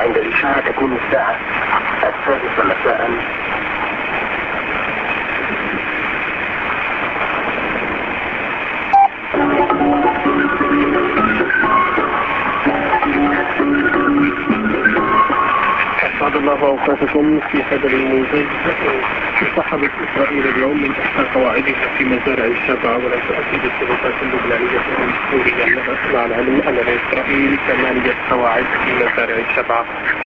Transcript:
عند الإشارة تكون الساعة 6 مساء. أسعد الله أوقاتكم في هذا الموجز. سحبت إسرائيل اليوم من إحدى قواعدها في مزارع الشبعة، ولا تؤكد السلطات اللبنانية السورية مع العلم أن لإسرائيل 8 قواعد في مزارع الشبعة.